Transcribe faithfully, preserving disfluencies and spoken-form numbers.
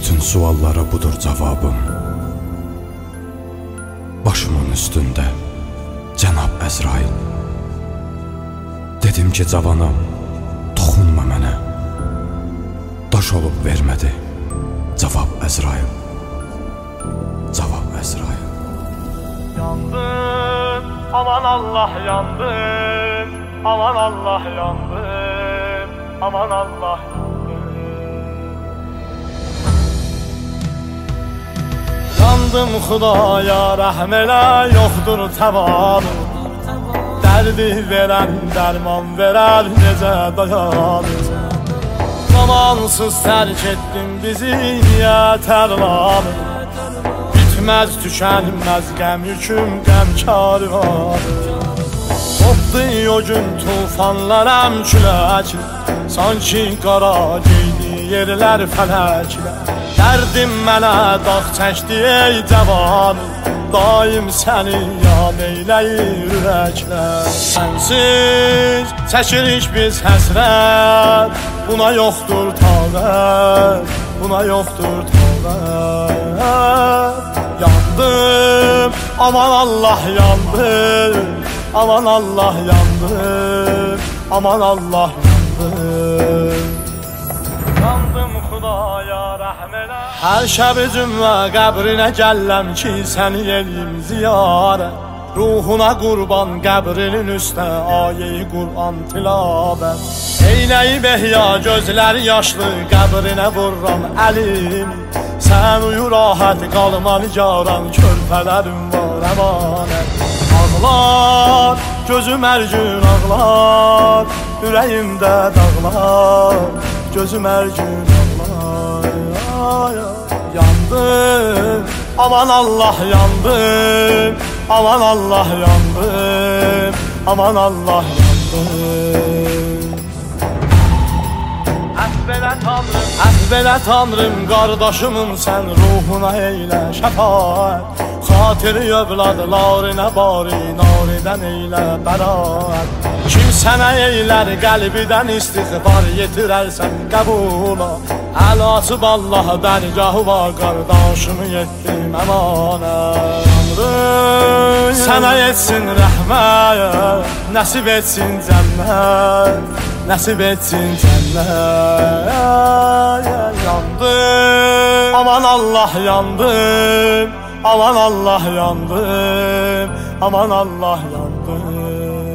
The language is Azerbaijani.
Bütün suallara budur cavabım. Başımın üstündə Cənab Əzrail. Dedim ki cavanam, toxunma mənə. Daş olub vermədi cavab Əzrail. Cavab Əzrail. Yandım, aman Allah yandım, aman Allah yandım, aman Allah yandım. Yandım Xudaya rəhm elə, yoxdur təvanı. Dərdi verən dərman verər, necə dayanır. Zamansız tərk etdim bizi, niyə tərlanı. Bitməz, tükənməz qəm yüküm, qəmkarı var. Qopdu o gün tufanlar əmküləklə, sanki qara geydi yerlər fələklə. Dərdim mənə dağ çəkdi ey cavan, daim səni yad eyləyir ürəklər. Sənsiz çəkirik biz həsrət, buna yoxdur taqət, buna yoxdur taqət. Yandım, aman Allah yandım, aman Allah yandım, aman Allah yandım. Yandım Xudaya rəhm elə. Hər şəb cümlə qəbrinə gəlləm ki, səni eləyim ziyarət. Ruhuna qurban qəbrinin üstə ayə-i Qur'an tilavət. Eynəyib ehya gözləri yaşlı qəbrinə vururam əlimi. Sən uyu rahat qalma nigaran, körpələrim var əmanət. Ağlar, gözüm hər gün ağlar, ürəyimdə dağlar, gözüm hər gün ağlar. Yandım, aman Allah yandım, aman Allah yandım, aman Allah yandım. Əhvələ tanrım, əhvələ tanrım, qardaşımın sən ruhuna eylə şəfaət. Xatiri övladlarına bari, naridən eylə bəraət. Kim sənə eylər qəlbidən istiğfar, yetirərsən qəbula. Əl açıb Allah dərgahı var, qardaşımı yetdim əmanət. Tanrım sənə etsin rəhmət, nəsib etsin cənnət, nəsib etsin cənnət. Yandım, aman Allah yandım, aman Allah yandım, aman Allah yandım.